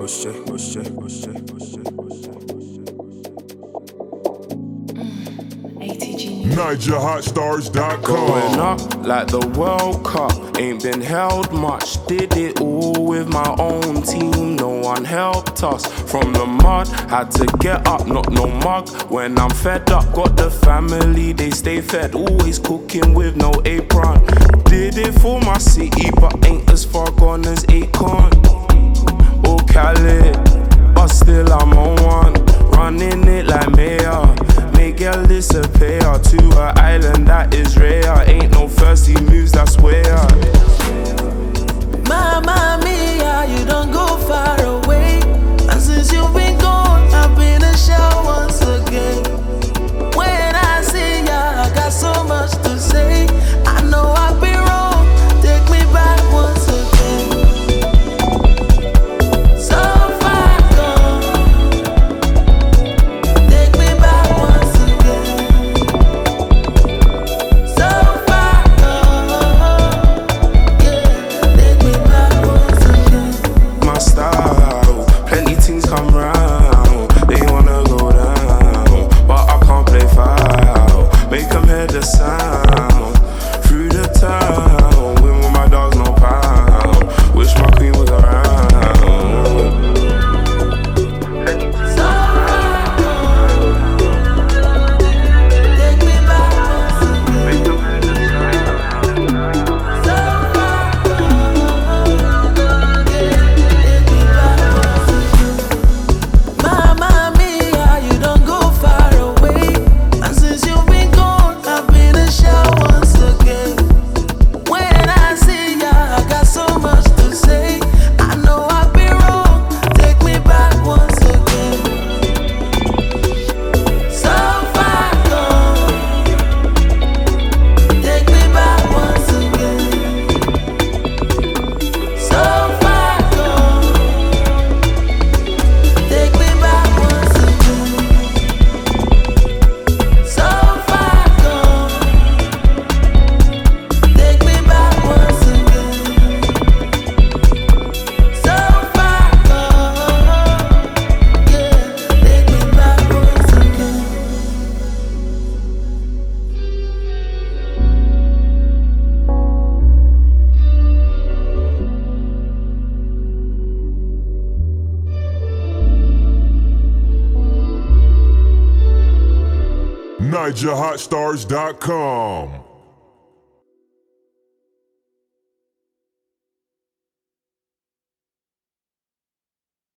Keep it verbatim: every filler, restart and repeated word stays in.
Oshé, Oshé, Oshé, Oshé, Oshé. Niger Hot Stars dot com. Growing up like the World Cup, ain't been held much. Did it all with my own team, no one helped us. From the mud, had to get up, not no mug. When I'm fed up, got the family, they stay fed. Always cooking with no apron. Did it for my city, but ain't as far gone as Akon or Cali, but still I'm on one. Running it like mayor, make girl disappear to an island that is rare. Ain't no thirsty moves, that's where. Mamma mia, you don't go far away. And since you've been gone, I've been a shell once again. When I see ya, I got so much to say. I know I've been wrong, take me back once again. So far gone, take me back once again. So far gone, yeah, take me back once again. My style, plenty things come round. They wanna go down, but I can't play foul. Make them hear the sound through the town. With my dogs, no pound. Wish my queen was around. So far gone, take me back once again. Make them hear the sound. So far gone, yeah, take me back once again. Mamma mia, you don't go far away. And since you've been gone, I've been a shell once again. When I see ya, I got so much to say. I know I've been wrong, take me back once again. So far gone, take me back once again. So far gone, take me back once again. So far gone, take me back once again. So far gone, yeah, take me back once again. Niger Hot Stars dot com.